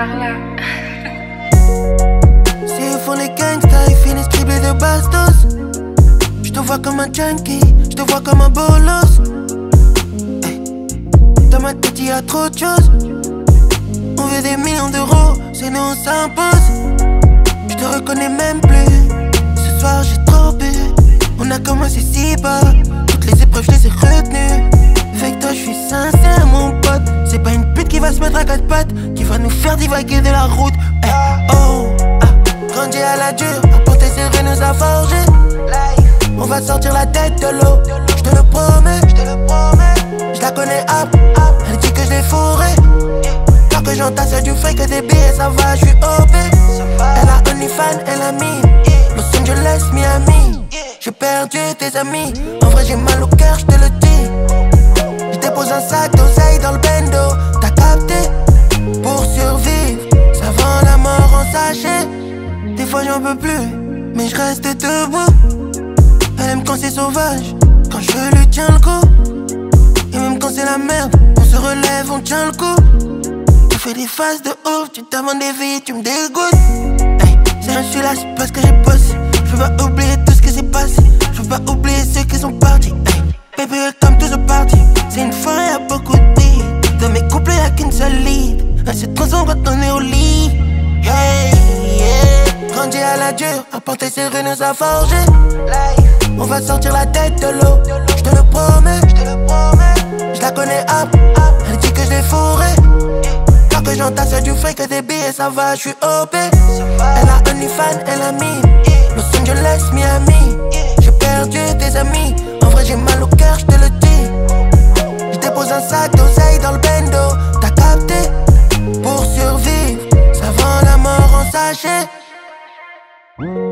Carla. Si ils font les gangsters, ils finissent criblés de bastos. J'te vois comme un junkie, j'te vois comme un bolos. Hey. Dans ma tête y'a trop de choses. On veut des millions d'euros, c'est nous on s'impose. J'te reconnais même plus. Ce soir j'ai trop bu. On a commencé si bas. Toutes les épreuves je les ai retenues. Avec toi je suis sincère mon pote. C'est pas une pute qui va se mettre à quatre pattes qui va nous faire divaguer de la route. Hey. Oh, grandi à la dure, apporter serré nous a forgé. On va sortir la tête de l'eau, je te le promets, je la connais hop, elle dit que je l'ai fourré. Quand que j'entasse du fake, que des billets, ça va, je suis OP. Elle a OnlyFans, elle a mis Los Angeles, Miami. J'ai perdu tes amis, en vrai j'ai mal au cœur, je te le dis. Je dépose un sac d'oseille dans le bendo, t'as capté? Pour survivre, ça vend la mort en sachet. Des fois j'en peux plus, mais je reste debout. Elle aime quand c'est sauvage, quand je lui tiens le coup. Et même quand c'est la merde, on se relève, on tient le coup. Tu fais des phases de ouf, tu t'inventes des vies, tu me dégoûtes. Hey, si je suis là, c'est parce que j'ai bossé. Je veux pas oublier tout ce qui s'est passé. Je veux pas oublier ceux qui sont partis. Hey, baby, welcome to the party. C'est une forêt à beaucoup de billes. Dans mes couples, y'a qu'une seule lead. Elle se transforme quand on est au lit. Hey, yeah. Grandi à la dure, apporter ses rues nous a forgé. On va sortir la tête de l'eau, je te le promets, je la connais hop, elle dit que je l'ai fourré. Quand que j'entasse du fake, que des billets, ça va, je suis OP. Elle a OnlyFans, elle a mis Los Angeles, Miami. J'ai perdu tes amis, en vrai j'ai mal au cœur, je te le dis. Je dépose un sac d'oseille dans le bendo, t'as capté? Pour survivre, ça vend la mort en sachet.